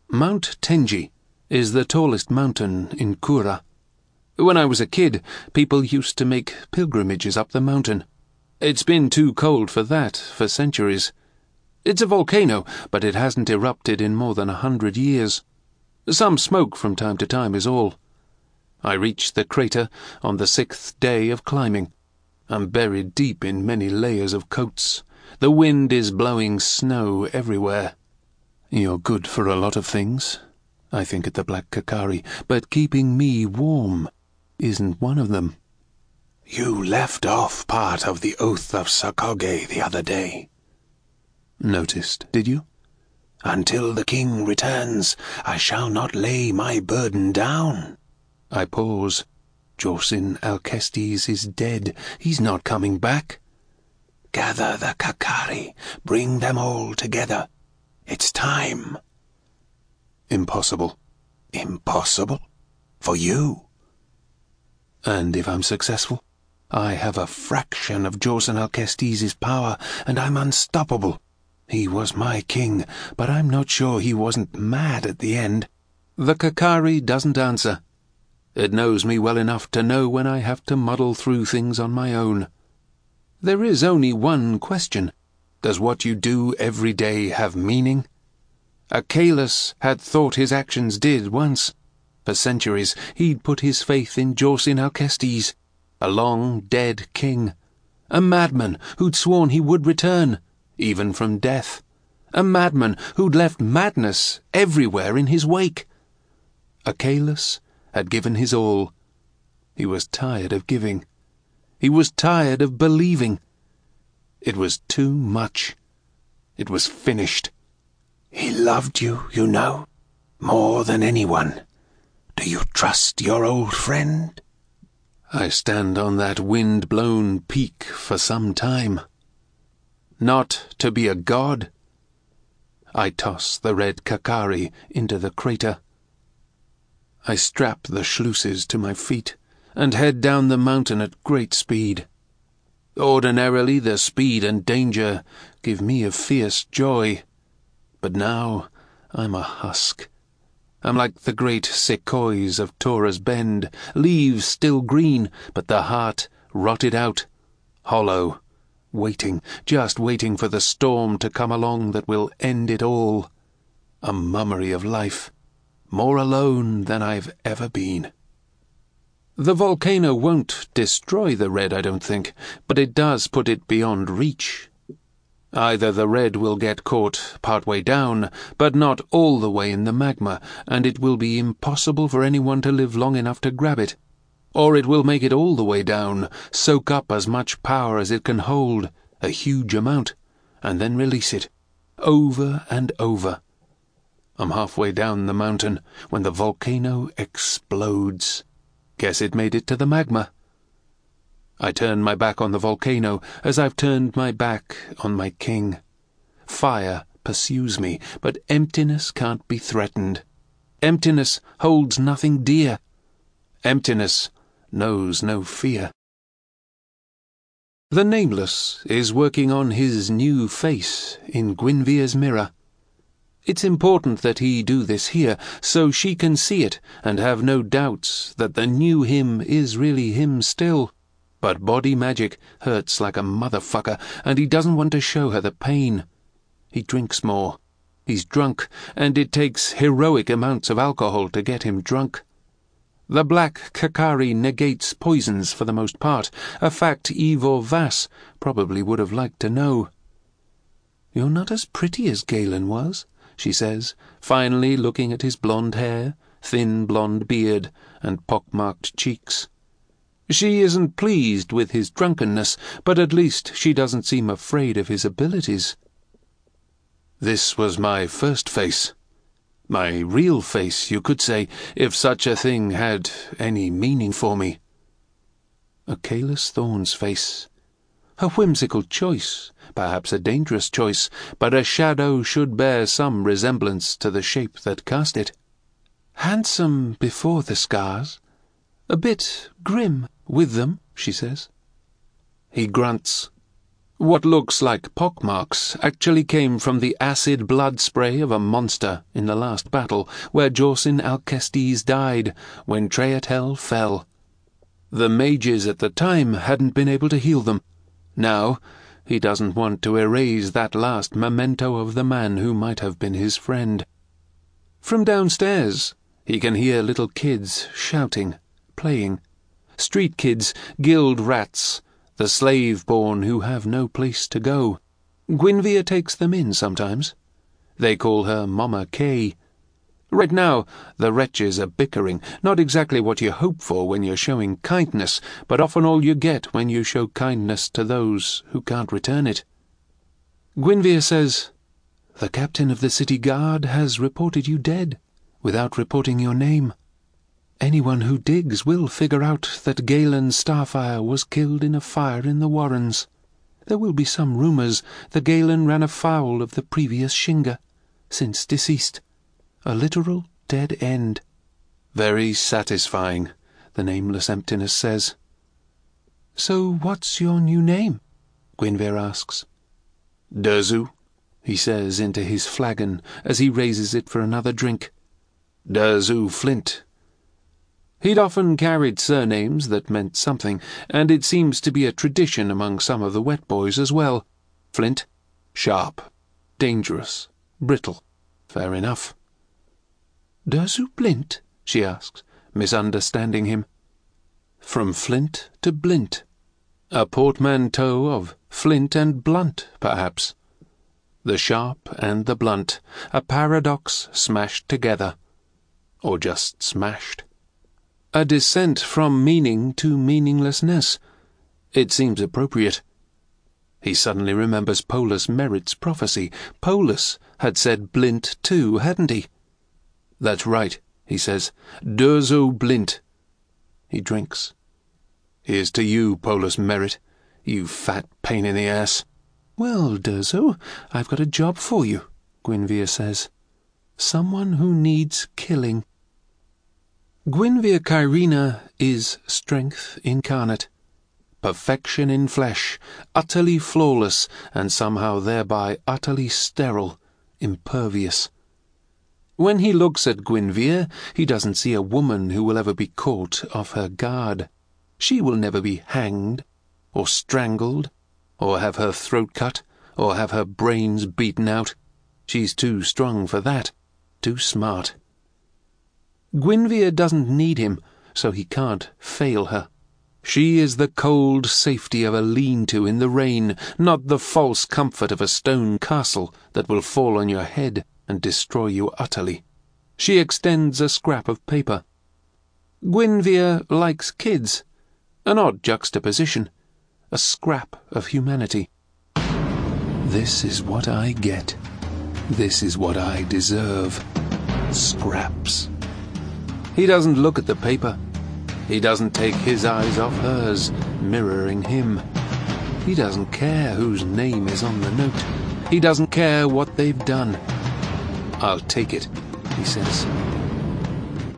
Mount Tenji is the tallest mountain in Kura. When I was a kid, people used to make pilgrimages up the mountain. It's been too cold for that for centuries. It's a volcano, but it hasn't erupted in more than 100 years. Some smoke from time to time is all. I reached the crater on the 6th day of climbing. I'm buried deep in many layers of coats. The wind is blowing snow everywhere. You're good for a lot of things, I think at the Black Kakari, but keeping me warm isn't one of them. You left off part of the Oath of Sakoge the other day. Noticed, did you? Until the king returns, I shall not lay my burden down. I pause. Jorsin Alcestis is dead. He's not coming back. Gather the Kakari. Bring them all together. It's time. Impossible. Impossible? For you? And if I'm successful, I have a fraction of Jorsin Alcestis' power, and I'm unstoppable. He was my king, but I'm not sure he wasn't mad at the end. The Kakari doesn't answer. It knows me well enough to know when I have to muddle through things on my own. There is only one question. Does what you do every day have meaning? Achilles had thought his actions did once. For centuries he'd put his faith in Jorsin Alcestis, a long-dead king. A madman who'd sworn he would return, even from death. A madman who'd left madness everywhere in his wake. Achilles had given his all. He was tired of giving. He was tired of believing. It was too much. It was finished. He loved you, you know, more than anyone. Do you trust your old friend? I stand on that wind-blown peak for some time. Not to be a god. I toss the red Kakari into the crater. I strap the sluices to my feet and head down the mountain at great speed. Ordinarily, the speed and danger give me a fierce joy. But now I'm a husk. I'm like the great sequoias of Tora's Bend, leaves still green, but the heart rotted out, hollow, waiting, just waiting for the storm to come along that will end it all. A mummery of life, more alone than I've ever been. The volcano won't destroy the red, I don't think, but it does put it beyond reach. Either the red will get caught partway down, but not all the way in the magma, and it will be impossible for anyone to live long enough to grab it. Or it will make it all the way down, soak up as much power as it can hold, a huge amount, and then release it, over and over. I'm halfway down the mountain when the volcano explodes. Guess it made it to the magma. I turn my back on the volcano as I've turned my back on my king. Fire pursues me, but emptiness can't be threatened. Emptiness holds nothing dear. Emptiness knows no fear. The Nameless is working on his new face in Gwynvere's mirror. It's important that he do this here, so she can see it and have no doubts that the new him is really him still. But body magic hurts like a motherfucker, and he doesn't want to show her the pain. He drinks more. He's drunk, and it takes heroic amounts of alcohol to get him drunk. The Black Kakari negates poisons for the most part, a fact Ivor Vass probably would have liked to know. "You're not as pretty as Galen was," she says, finally looking at his blonde hair, thin blonde beard, and pockmarked cheeks. She isn't pleased with his drunkenness, but at least she doesn't seem afraid of his abilities. This was my first face. My real face, you could say, if such a thing had any meaning for me. Achilles Thorne's face. A whimsical choice, perhaps a dangerous choice, but a shadow should bear some resemblance to the shape that cast it. Handsome before the scars. A bit grim with them, she says. He grunts. What looks like pockmarks actually came from the acid blood spray of a monster in the last battle, where Jorsin Alcestis died when Treatel fell. The mages at the time hadn't been able to heal them. Now, he doesn't want to erase that last memento of the man who might have been his friend. From downstairs, he can hear little kids shouting, playing. Street kids, guild rats, the slave-born who have no place to go. Gwynvere takes them in sometimes. They call her Mama Kay. Right now, the wretches are bickering, not exactly what you hope for when you're showing kindness, but often all you get when you show kindness to those who can't return it. Gwynvere says, "The captain of the city guard has reported you dead, without reporting your name. Anyone who digs will figure out that Galen Starfire was killed in a fire in the Warrens. There will be some rumours that Galen ran afoul of the previous Shinga, since deceased. A literal dead end." "Very satisfying," the nameless emptiness says. "So what's your new name?" Gwynvere asks. "Durzu," he says into his flagon as he raises it for another drink. "Durzu Flint." He'd often carried surnames that meant something, and it seems to be a tradition among some of the wet boys as well. Flint, sharp, dangerous, brittle. Fair enough. "Durzu Blint?" she asks, misunderstanding him. From flint to blint. A portmanteau of flint and blunt, perhaps. The sharp and the blunt, a paradox smashed together. Or just smashed. A descent from meaning to meaninglessness. It seems appropriate. He suddenly remembers Polus Merritt's prophecy. Polus had said Blint too, hadn't he? "That's right," he says. "Durzo Blint." He drinks. "Here's to you, Polus Merritt, you fat pain in the ass." "Well, Durzo, I've got a job for you," Gwynvere says. "Someone who needs killing." Gwynvere Kyrena is strength incarnate. Perfection in flesh, utterly flawless, and somehow thereby utterly sterile, impervious. When he looks at Gwynvere, he doesn't see a woman who will ever be caught off her guard. She will never be hanged, or strangled, or have her throat cut, or have her brains beaten out. She's too strong for that, too smart. Gwynvere doesn't need him, so he can't fail her. She is the cold safety of a lean-to in the rain, not the false comfort of a stone castle that will fall on your head and destroy you utterly. She extends a scrap of paper. Gwynvere likes kids. An odd juxtaposition. A scrap of humanity. This is what I get. This is what I deserve. Scraps. He doesn't look at the paper. He doesn't take his eyes off hers, mirroring him. He doesn't care whose name is on the note. He doesn't care what they've done. "I'll take it," he says.